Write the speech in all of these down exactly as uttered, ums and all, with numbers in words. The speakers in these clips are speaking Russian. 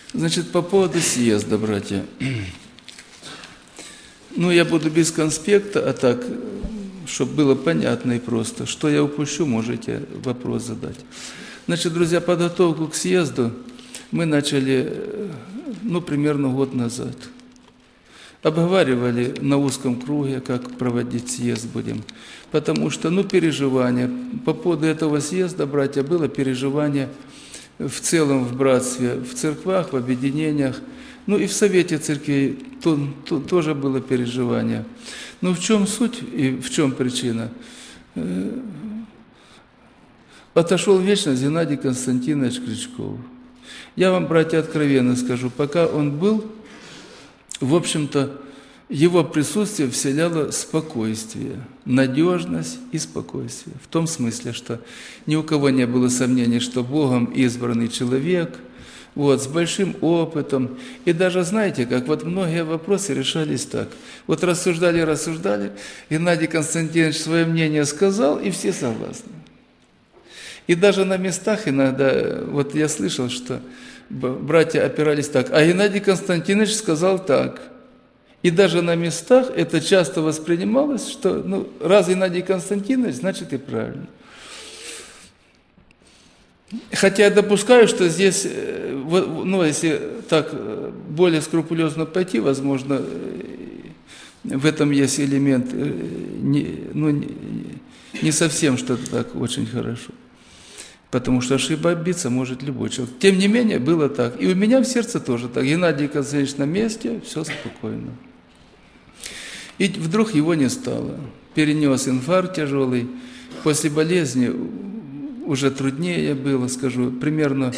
Значит, по поводу съезда, братья. Ну, я буду без конспекта, а так, чтобы было понятно и просто. Что я упущу, можете вопрос задать. Значит, друзья, подготовку к съезду мы начали, ну, примерно год назад. Обговаривали на узком круге, как проводить съезд будем. Потому что, ну, переживания. По поводу этого съезда, братья, было переживание в целом в братстве, в церквах, в объединениях. Ну и в Совете Церквей то, то, тоже было переживание. Но в чем суть и в чем причина? Отошел в вечность Геннадий Константинович Крючков. Я вам, братья, откровенно скажу, пока он был, в общем-то, его присутствие вселяло спокойствие, надежность и спокойствие. В том смысле, что ни у кого не было сомнений, что Богом избранный человек, вот, с большим опытом. И даже, знаете, как вот многие вопросы решались так. Вот рассуждали, рассуждали, Геннадий Константинович свое мнение сказал, и все согласны. И даже на местах иногда, вот я слышал, что братья опирались так, а Геннадий Константинович сказал так. И даже на местах это часто воспринималось, что ну, раз Геннадий Константинович, значит и правильно. Хотя я допускаю, что здесь, ну, если так более скрупулезно пойти, возможно, в этом есть элемент, не, ну, не совсем что-то так очень хорошо. Потому что ошибиться может любой человек. Тем не менее, было так. И у меня в сердце тоже так. Геннадий Константинович на месте, все спокойно. И вдруг его не стало. Перенес инфаркт тяжелый. После болезни уже труднее было, скажу, примерно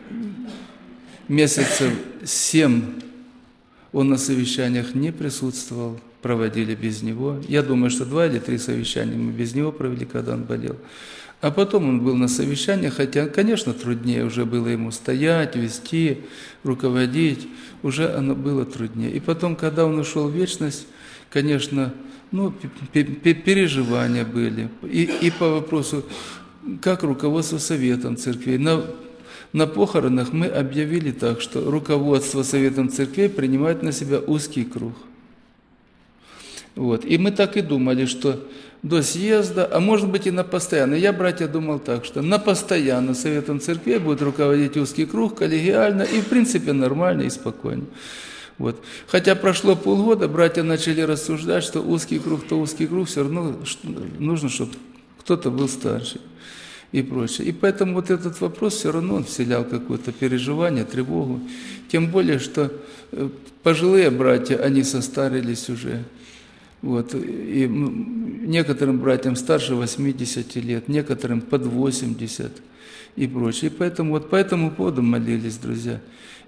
месяцев семь он на совещаниях не присутствовал, проводили без него. Я думаю, что два или три совещания мы без него провели, когда он болел. А потом он был на совещаниях, хотя, конечно, труднее уже было ему стоять, вести, руководить, уже оно было труднее. И потом, когда он ушел в вечность, конечно, ну, переживания были. И, и по вопросу, как руководство Советом Церквей. На, на похоронах мы объявили так, что руководство Советом Церквей принимает на себя узкий круг. Вот. И мы так и думали, что до съезда, а может быть и на постоянно. Я, братья, думал так, что на постоянно Советом Церквей будет руководить узкий круг, коллегиально и, в принципе, нормально и спокойно. Вот. Хотя прошло полгода, братья начали рассуждать, что узкий круг, то узкий круг, все равно нужно, чтобы кто-то был старше и прочее. И поэтому вот этот вопрос все равно он вселял какое-то переживание, тревогу. Тем более, что пожилые братья, они состарились уже. Вот. И некоторым братьям старше восьмидесяти лет, некоторым под восемьдесят и прочее. И поэтому вот по этому поводу молились, друзья.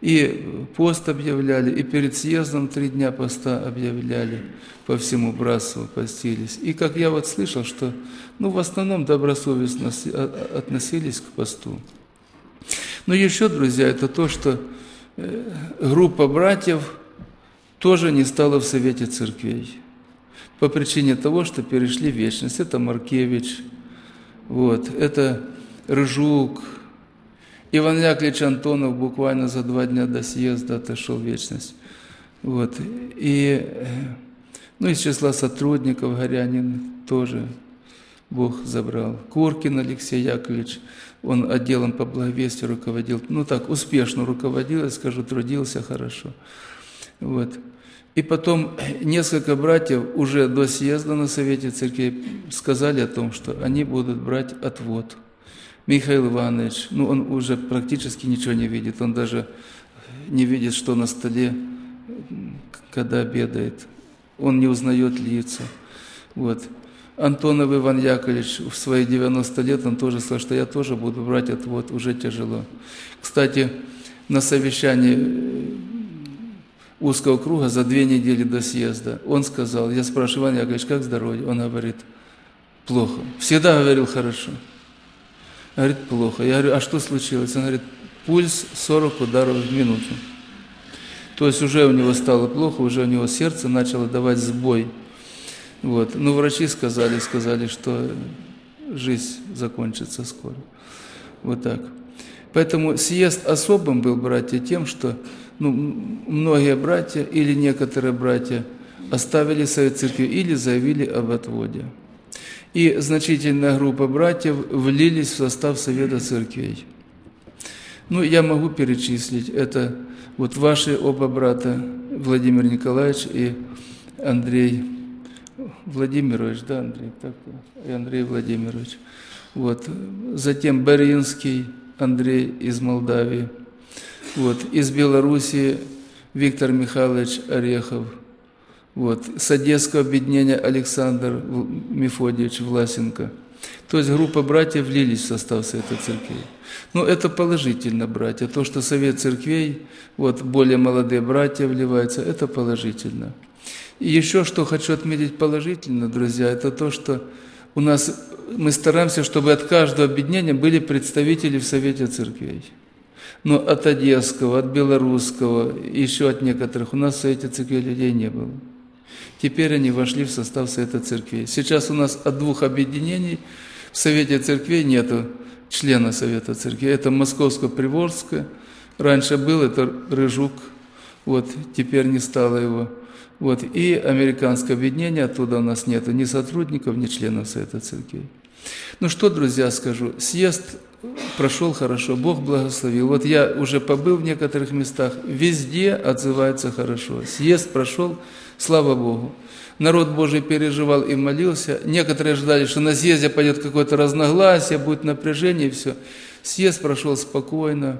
И пост объявляли, и перед съездом три дня поста объявляли, по всему братству постились. И как я вот слышал, что ну, в основном добросовестно относились к посту. Но еще, друзья, это то, что группа братьев тоже не стала в Совете Церквей. По причине того, что перешли в вечность. Это Маркевич, вот, это Рыжук, Иван Яковлевич Антонов буквально за два дня до съезда отошел в вечность. Вот. И, ну, из числа сотрудников Горянин тоже Бог забрал. Куркин Алексей Яковлевич, он отделом по благовестию руководил, ну так, успешно руководил, я скажу, трудился хорошо. Вот. И потом несколько братьев уже до съезда на Совете Церквей сказали о том, что они будут брать отвод. Михаил Иванович, ну он уже практически ничего не видит, он даже не видит, что на столе, когда обедает. Он не узнает лица. Вот. Антонов Иван Яковлевич в свои девяносто лет, он тоже сказал, что я тоже буду брать отвод, уже тяжело. Кстати, на совещании узкого круга за две недели до съезда. Он сказал, я спрашиваю, Иван Яковлевич, как здоровье? Он говорит, плохо. Всегда говорил хорошо. Говорит, плохо. Я говорю, а что случилось? Он говорит, пульс сорок ударов в минуту. То есть уже у него стало плохо, уже у него сердце начало давать сбой. Вот. Но врачи сказали, сказали, что жизнь закончится скоро. Вот так. Поэтому съезд особым был, братья, тем, что ну, многие братья или некоторые братья оставили Совет Церкви или заявили об отводе. И значительная группа братьев влились в состав Совета Церквей. Ну, я могу перечислить. Это вот ваши оба брата, Владимир Николаевич и Андрей Владимирович, да, Андрей, так, и Андрей Владимирович. Вот. Затем Боринский Андрей из Молдавии. Вот. Из Белоруссии Виктор Михайлович Орехов. Вот. С Одесского объединения Александр Мефодьевич Власенко. То есть группа братьев влились в состав Совета Церквей. Но это положительно, братья. То, что Совет Церквей, вот, более молодые братья вливаются, это положительно. И еще что хочу отметить положительно, друзья, это то, что у нас мы стараемся, чтобы от каждого объединения были представители в Совете Церквей. Но от Одесского, от Белорусского, еще от некоторых у нас в Совете Церквей людей не было. Теперь они вошли в состав Совета Церквей. Сейчас у нас от двух объединений в Совете Церквей нету члена Совета Церквей. Это Московско-Приволжское. Раньше был, это Рыжук. Вот, теперь не стало его. Вот, и Американское объединение, оттуда у нас нету ни сотрудников, ни членов Совета Церквей. Ну что, друзья, скажу, съезд прошел хорошо, Бог благословил. Вот я уже побыл в некоторых местах, везде отзывается хорошо. Съезд прошел, слава Богу. Народ Божий переживал и молился. Некоторые ждали, что на съезде пойдет какое-то разногласие, будет напряжение и все. Съезд прошел спокойно,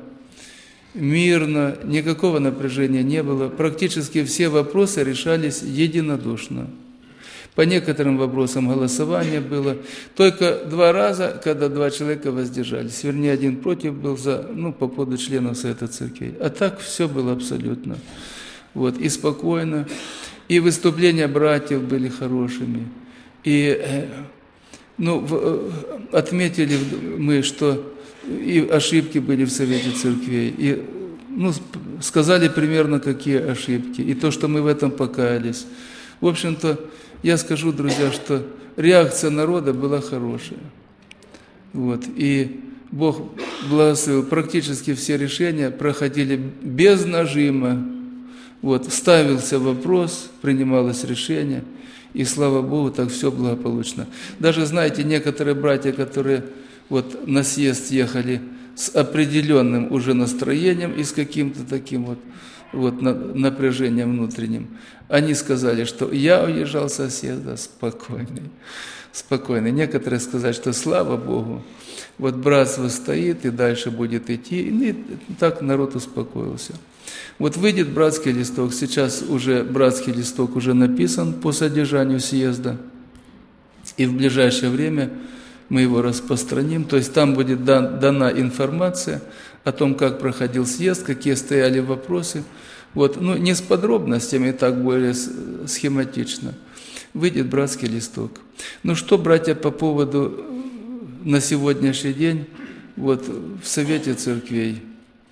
мирно, никакого напряжения не было. Практически все вопросы решались единодушно. По некоторым вопросам голосование было. Только два раза, когда два человека воздержались. Вернее, один против был за, ну, по поводу членов Совета Церквей. А так все было абсолютно. Вот, и спокойно. И выступления братьев были хорошими. И ну, отметили мы, что и ошибки были в Совете Церквей. И ну, сказали примерно, какие ошибки. И то, что мы в этом покаялись. В общем-то, я скажу, друзья, что реакция народа была хорошая. Вот. И Бог благословил. Практически все решения проходили без нажима. Вот. Ставился вопрос, принималось решение. И, слава Богу, так все благополучно. Даже, знаете, некоторые братья, которые вот на съезд ехали с определенным уже настроением и с каким-то таким вот, вот напряжением внутренним, они сказали, что я уезжал со съезда спокойный, спокойный. Некоторые сказали, что слава Богу, вот братство стоит и дальше будет идти. И так народ успокоился. Вот выйдет братский листок, сейчас уже братский листок уже написан по содержанию съезда, и в ближайшее время мы его распространим, то есть там будет дана информация о том, как проходил съезд, какие стояли вопросы. Вот, ну, не с подробностями, так более схематично. Выйдет братский листок. Ну что, братья, по поводу на сегодняшний день вот, в Совете Церквей.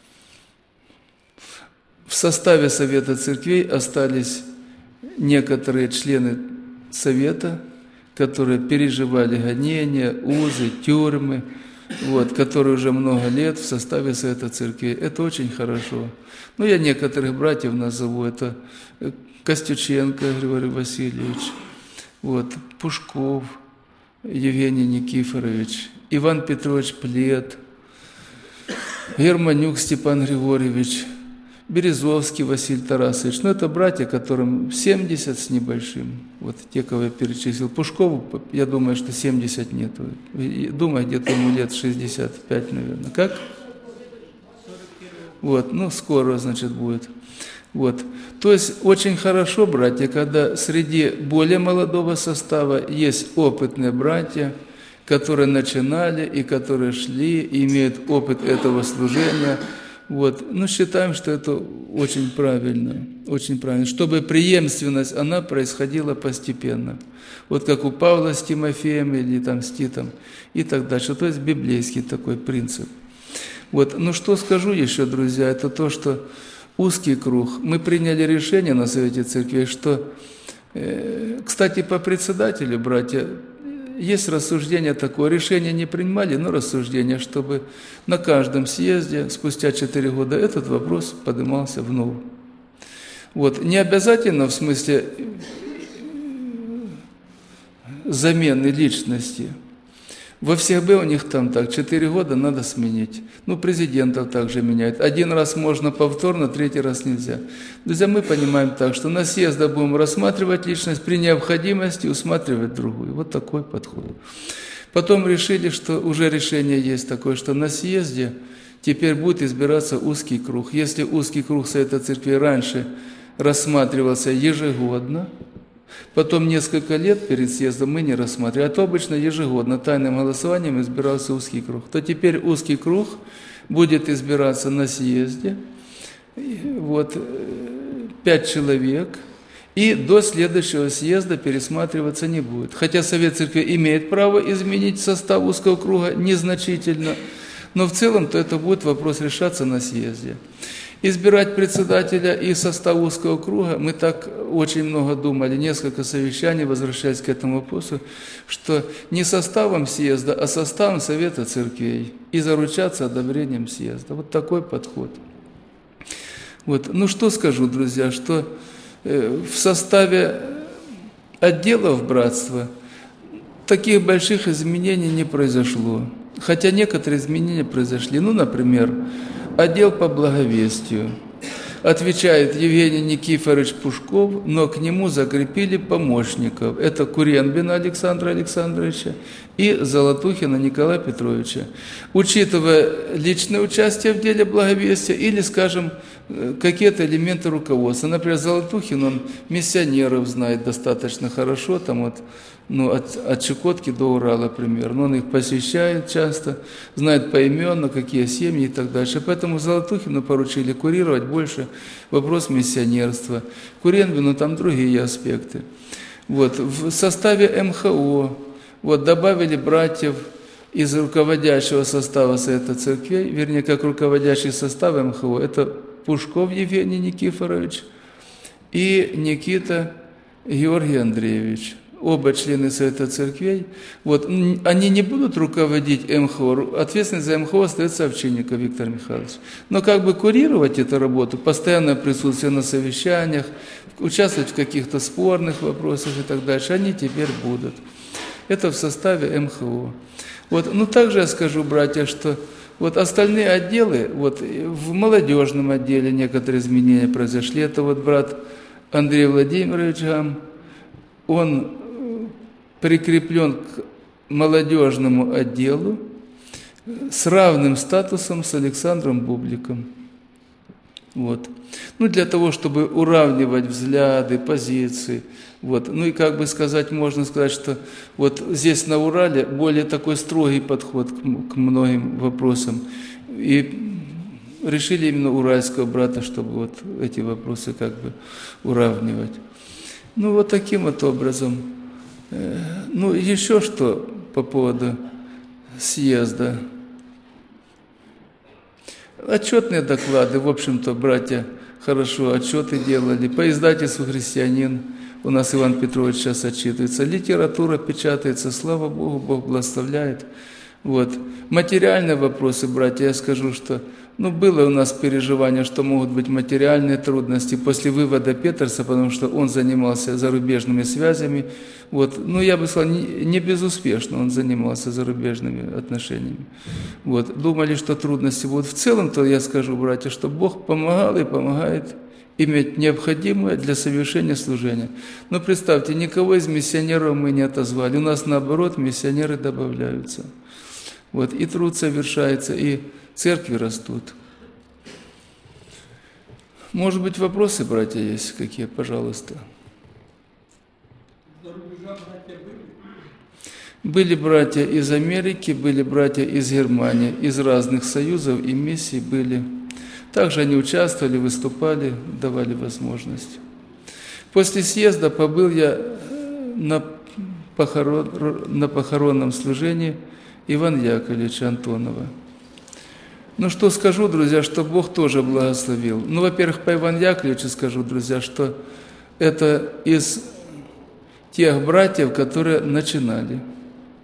В составе Совета Церквей остались некоторые члены Совета, которые переживали гонения, узы, тюрьмы, вот, которые уже много лет в составе Совета Церквей. Это очень хорошо. Ну, я некоторых братьев назову. Это Костюченко Григорий Васильевич, вот, Пушков Евгений Никифорович, Иван Петрович Плет, Германюк Степан Григорьевич, Березовский Василий Тарасович. Ну, это братья, которым семьдесят с небольшим. Вот те, кого я перечислил. Пушкову, я думаю, что семьдесят нету. Думаю, где-то ему лет шестьдесят пять, наверное. Как? Вот, ну, скоро, значит, будет. Вот. То есть, очень хорошо, братья, когда среди более молодого состава есть опытные братья, которые начинали и которые шли, и имеют опыт этого служения. Вот. Ну, считаем, что это очень правильно, очень правильно, чтобы преемственность, она происходила постепенно. Вот как у Павла с Тимофеем или там с Титом и так дальше. То есть библейский такой принцип. Вот. Ну, что скажу еще, друзья, это то, что узкий круг. Мы приняли решение на Совете Церквей, что, э, кстати, по председателю, братья, есть рассуждение такое, решение не принимали, но рассуждение, чтобы на каждом съезде спустя четыре года этот вопрос поднимался вновь. Вот. Не обязательно в смысле замены личности. В ФСБ у них там так, четыре года надо сменить. Ну, президентов также меняют. Один раз можно повторно, третий раз нельзя. Друзья, мы понимаем так, что на съездах будем рассматривать личность, при необходимости усматривать другую. Вот такой подход. Потом решили, что уже решение есть такое, что на съезде теперь будет избираться узкий круг. Если узкий круг Совета Церкви раньше рассматривался ежегодно, потом несколько лет перед съездом мы не рассматривали, а то обычно ежегодно тайным голосованием избирался узкий круг, то теперь узкий круг будет избираться на съезде, вот, пять человек, и до следующего съезда пересматриваться не будет. Хотя Совет Церкви имеет право изменить состав узкого круга незначительно, но в целом-то это будет вопрос решаться на съезде. Избирать председателя и состав узкого круга, мы так очень много думали, несколько совещаний, возвращаясь к этому вопросу, что не составом съезда, а составом Совета Церквей, и заручаться одобрением съезда. Вот такой подход. Вот. Ну что скажу, друзья, что в составе отделов братства таких больших изменений не произошло. Хотя некоторые изменения произошли. Ну, например, отдел по благовестию. Отвечает Евгений Никифорович Пушков, но к нему закрепили помощников. Это Куренбина Александра Александровича и Золотухина Николая Петровича. Учитывая личное участие в деле благовестия или, скажем, какие-то элементы руководства. Например, Золотухин, он миссионеров знает достаточно хорошо, там вот, ну, от, от Чукотки до Урала примерно. Он их посещает часто, знает поименно, какие семьи и так дальше. Поэтому Золотухину поручили курировать больше вопрос миссионерства. Куренбину там другие аспекты. Вот. В составе эм ха о вот, добавили братьев из руководящего состава Совета Церквей, вернее, как руководящий состав эм ха о, это Пушков Евгений Никифорович и Никита Георгий Андреевич. Оба члены Совета Церквей. Вот, они не будут руководить эм ха о, ответственность за эм ха о остается Овчинников Виктор Михайлович. Но как бы курировать эту работу, постоянное присутствие на совещаниях, участвовать в каких-то спорных вопросах и так дальше, они теперь будут. Это в составе эм ха о. Вот, ну также я скажу, братья, что вот остальные отделы, вот в молодежном отделе некоторые изменения произошли. Это вот брат Андрей Владимирович Гам, он прикреплен к молодежному отделу с равным статусом с Александром Бубликом. Вот. Ну, для того, чтобы уравнивать взгляды, позиции. Вот. Ну и как бы сказать, можно сказать, что вот здесь на Урале более такой строгий подход к, к многим вопросам. И решили именно уральского брата, чтобы вот эти вопросы как бы уравнивать. Ну, вот таким вот образом. Ну, еще что по поводу съезда. Отчетные доклады, в общем-то, братья хорошо отчеты делали. По издательству «Христианин» у нас Иван Петрович сейчас отчитывается. Литература печатается, слава Богу, Бог благословляет. Вот. Материальные вопросы, братья, я скажу, что ну, было у нас переживание, что могут быть материальные трудности после вывода Петерса, потому что он занимался зарубежными связями. Вот. Ну, я бы сказал, не, не безуспешно он занимался зарубежными отношениями. Вот. Думали, что трудности будут. В целом-то я скажу, братья, что Бог помогал и помогает иметь необходимое для совершения служения. Но представьте, никого из миссионеров мы не отозвали. У нас, наоборот, миссионеры добавляются. Вот. И труд совершается, и церкви растут. Может быть, вопросы, братья, есть какие? Пожалуйста. За рубежа братья были? Были братья из Америки, были братья из Германии, из разных союзов и миссий были. Также они участвовали, выступали, давали возможность. После съезда побыл я на, похорон, на похоронном служении Ивана Яковлевича Антонова. Ну, что скажу, друзья, что Бог тоже благословил. Ну, во-первых, по Ивану Яковлевичу скажу, друзья, что это из тех братьев, которые начинали.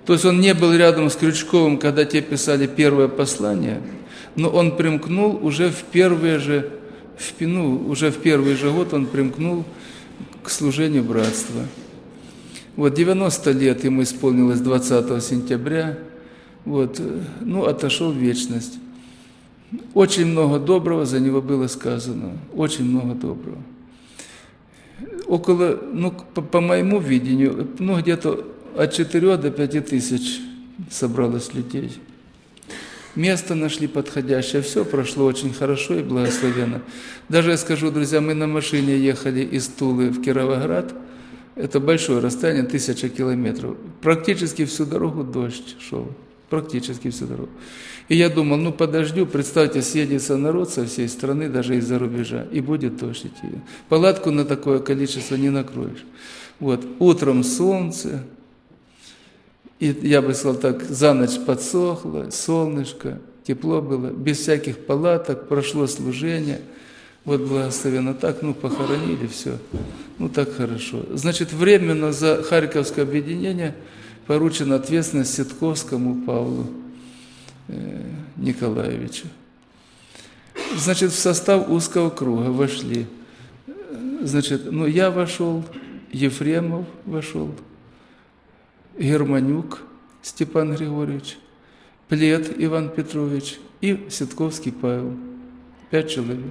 То есть он не был рядом с Крючковым, когда те писали первое послание, но он примкнул уже в первые же, в, ну, уже в первый же год он примкнул к служению братства. Вот девяносто лет ему исполнилось двадцатого сентября, вот, ну, отошел в вечность. Очень много доброго за него было сказано, очень много доброго. Около, ну, по, по моему видению, ну, где-то от четырёх до пяти тысяч собралось людей. Место нашли подходящее, все прошло очень хорошо и благословенно. Даже я скажу, друзья, мы на машине ехали из Тулы в Кировоград, это большое расстояние, тысяча километров. Практически всю дорогу дождь шел, практически всю дорогу. И я думал, ну подождю, представьте, съедется народ со всей страны, даже из-за рубежа, и будет дождь идти. Палатку на такое количество не накроешь. Вот, утром солнце, и я бы сказал так, за ночь подсохло, солнышко, тепло было, без всяких палаток, прошло служение. Вот благословенно так, ну похоронили, все, ну так хорошо. Значит, временно за Харьковское объединение поручена ответственность Ситковскому Павлу э, Николаевичу. Значит, в состав узкого круга вошли, значит, ну я вошел, Ефремов вошел, Германюк Степан Григорьевич, Плет Иван Петрович и Ситковский Павел. Пять человек.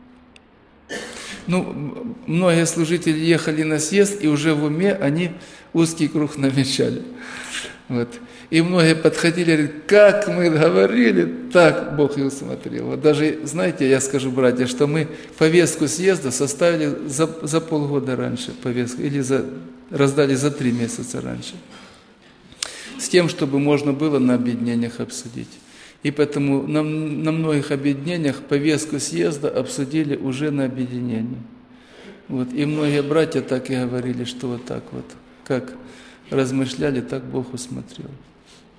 Ну, многие служители ехали на съезд, и уже в уме они узкий круг намечали. Вот. И многие подходили и говорили, как мы говорили, так Бог и усмотрел. Вот даже, знаете, я скажу, братья, что мы повестку съезда составили за, за полгода раньше, повестку, или за, раздали за три месяца раньше, с тем, чтобы можно было на объединениях обсудить. И поэтому на, на многих объединениях повестку съезда обсудили уже на объединении. Вот. И многие братья так и говорили, что вот так вот, как размышляли, так Бог усмотрел.